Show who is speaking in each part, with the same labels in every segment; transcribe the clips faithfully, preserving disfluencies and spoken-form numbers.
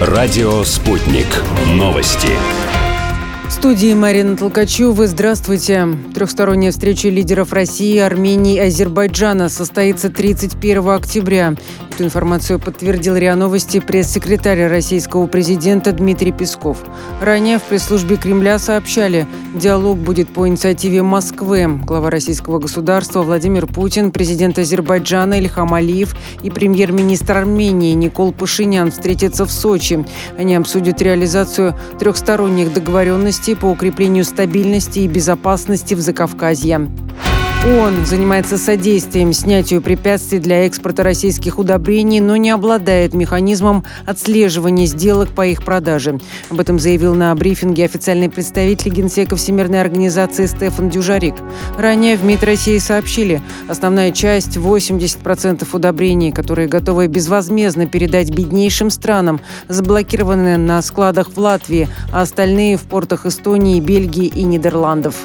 Speaker 1: Радио «Спутник». Новости.
Speaker 2: В студии Марина Толкачева. Здравствуйте. Трехсторонняя встреча лидеров России, Армении и Азербайджана состоится тридцать первого октября. Эту информацию подтвердил РИА Новости пресс-секретарь российского президента Дмитрий Песков. Ранее в пресс-службе Кремля сообщали, диалог будет по инициативе Москвы. Глава российского государства Владимир Путин, президент Азербайджана Ильхам Алиев и премьер-министр Армении Никол Пашинян встретятся в Сочи. Они обсудят реализацию трехсторонних договоренностей по укреплению стабильности и безопасности в Закавказье. ООН занимается содействием снятию препятствий для экспорта российских удобрений, но не обладает механизмом отслеживания сделок по их продаже. Об этом заявил на брифинге официальный представитель Генсека Всемирной организации Стефан Дюжарик. Ранее в МИД России сообщили, основная часть, восемьдесят процентов удобрений, которые готовы безвозмездно передать беднейшим странам, заблокированы на складах в Латвии, а остальные в портах Эстонии, Бельгии и Нидерландов.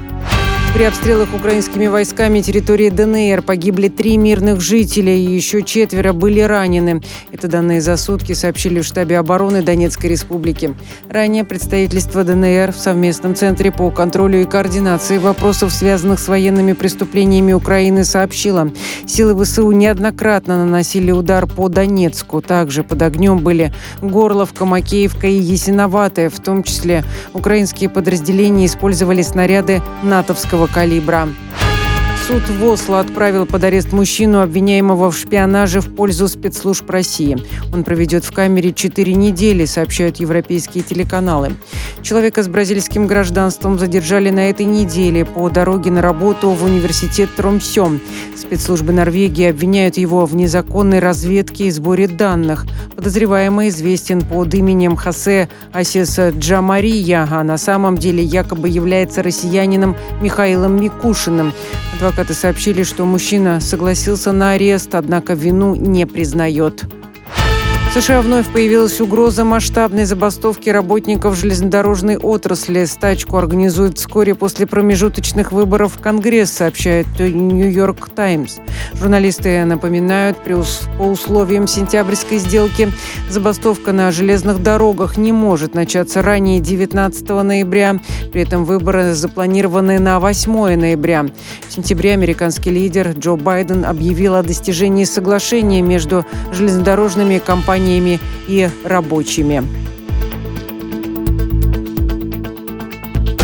Speaker 2: При обстрелах украинскими войсками территории ДНР погибли три мирных жителя и еще четверо были ранены. Это данные за сутки сообщили в штабе обороны Донецкой республики. Ранее представительство ДНР в совместном центре по контролю и координации вопросов, связанных с военными преступлениями Украины, сообщило, силы ВСУ неоднократно наносили удар по Донецку. Также под огнем были Горловка, Макеевка и Ясиноватая. В том числе украинские подразделения использовали снаряды натовского калибра. Суд в Осло отправил под арест мужчину, обвиняемого в шпионаже в пользу спецслужб России. Он проведет в камере четыре недели, сообщают европейские телеканалы. Человека с бразильским гражданством задержали на этой неделе по дороге на работу в университет Тромсё. Спецслужбы Норвегии обвиняют его в незаконной разведке и сборе данных. Подозреваемый известен под именем Хосе Асеса Джамария, а на самом деле якобы является россиянином Михаилом Микушиным. Адвокаты сообщили, что мужчина согласился на арест, однако вину не признает. В США вновь появилась угроза масштабной забастовки работников железнодорожной отрасли. Стачку организуют вскоре после промежуточных выборов в Конгресс, сообщает Нью-Йорк Таймс. Журналисты напоминают, по условиям сентябрьской сделки забастовка на железных дорогах не может начаться ранее девятнадцатого ноября. При этом выборы запланированы на восьмое ноября. В сентябре американский лидер Джо Байден объявил о достижении соглашения между железнодорожными компаниями и рабочими.